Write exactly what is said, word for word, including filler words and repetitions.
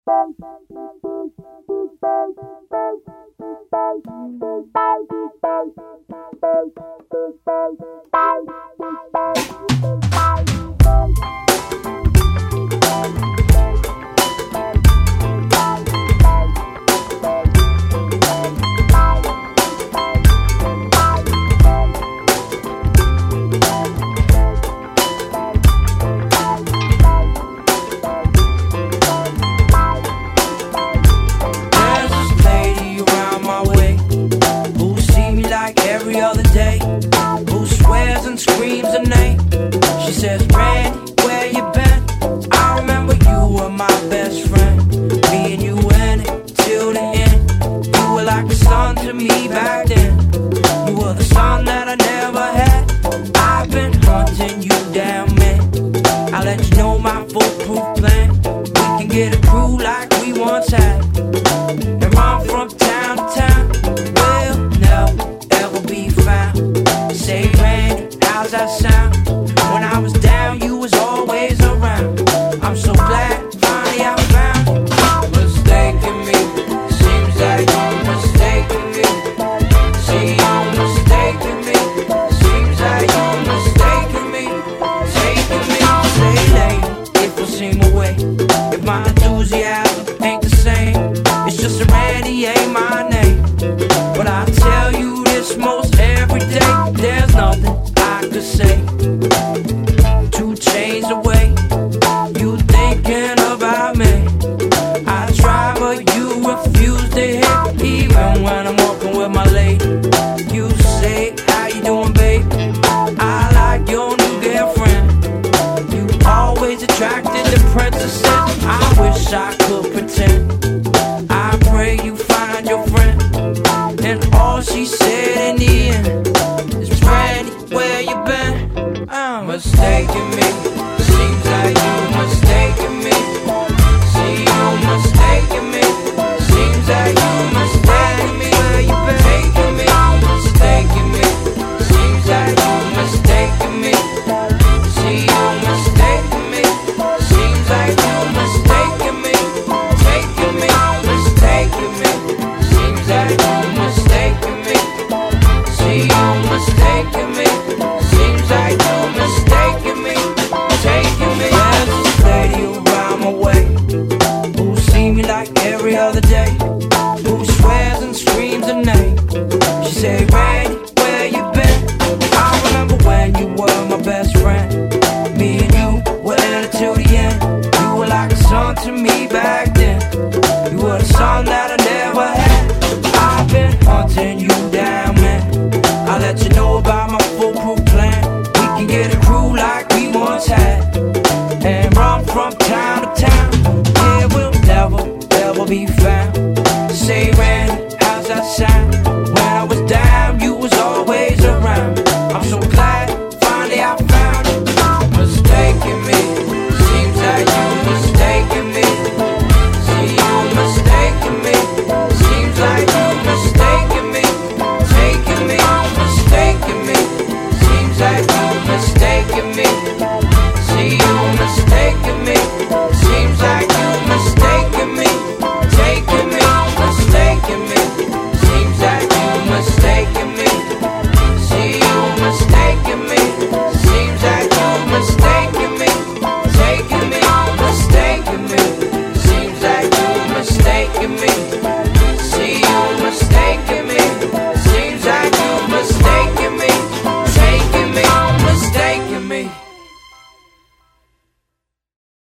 Every other day, who swears and screams her name. She says, Randy, where you been? I remember you were my best friend. Me and you in it till the end. You were like a son to me back then. You were the son that I never had. I've been hunting you down, man. I'll let you know my foolproof plan. We can get a crew like we once had and run from town to town. We'll never ever be found. Say, Randy, how's that sound? When I was down, you was always around. I'm so glad finally I found you. Mistaken me, seems like you mistaken me. See, you mistaken me, seems like you mistaken me. Taking me, say late, if I seem away. If my enthusiasm ain't the same, it's just a Randy ain't my name. But I tell you this most every day, there's nothing I could say to change the way you thinking about me. I try but you refuse to hear, even when I'm walking with my lady. You say, how you doing, babe? I like your new girlfriend. You always attracted to princesses. I wish I could pretend. I pray you find your friend. And all she said in the end is, Randy, where you been? I'm mistaken me. Seems like you mistaken me. See, you mistaken me. Seems like you mistaken me. Where you been? Taking me, mistaken me. Seems like you mistaken me. See, you mistaken me. Seems like you mistaken me. Taking me, mistaken me. Seems like you mistaken me. See, you mistaken me. Seems like you mistaken me. Taking me. There's this lady around my way who see me like every other day, who swears and screams her name. She say, Randy, where you been? I remember when you were my best friend. Me and you were in it till the end. You were like a son to me back then. You were the son that I never had. I've been hunting you down, man. I'll let you know about my foolproof plan. We can get a crew like we once had and run from town to town. Yeah, we'll never, ever be found. Say, Randy, how's that sound? When I was down, you was always around. I'm so glad finally I found you. Mistaken me, seems like you mistaken me. See, you mistaken me. Seems like you mistaken me. Taking me, mistaken me. Seems like you mistaken me. See, you mistaken me. Seems like you mistaken me. Taking me, mistaken me. Seems like you mistaken me. See, you mistaken me. Seems like you mistaken me. Taking me, mistaken me. Seems like you mistaken me. See, you mistaken me. Seems like you mistaken me. Taking me, mistaken me.